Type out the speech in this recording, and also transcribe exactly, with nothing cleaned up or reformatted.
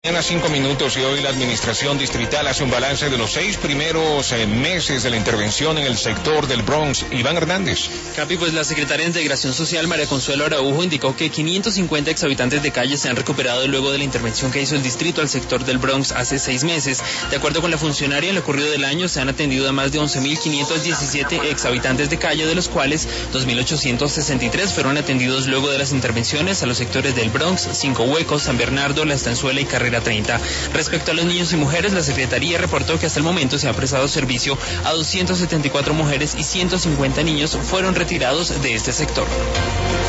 Mañana cinco minutos y hoy la administración distrital hace un balance de los seis primeros eh, meses de la intervención en el sector del Bronx. Iván Hernández. Capi, pues la secretaria de Integración Social, María Consuelo Araujo, indicó que quinientos cincuenta exhabitantes de calle se han recuperado luego de la intervención que hizo el distrito al sector del Bronx hace seis meses. De acuerdo con la funcionaria, en lo ocurrido del año se han atendido a más de once mil quinientos diecisiete exhabitantes de calle, de los cuales dos mil ochocientos sesenta y tres fueron atendidos luego de las intervenciones a los sectores del Bronx, Cinco Huecos, San Bernardo, La Estanzuela y Carrera treinta. Respecto a los niños y mujeres, la Secretaría reportó que hasta el momento se ha prestado servicio a doscientas setenta y cuatro mujeres y ciento cincuenta niños fueron retirados de este sector.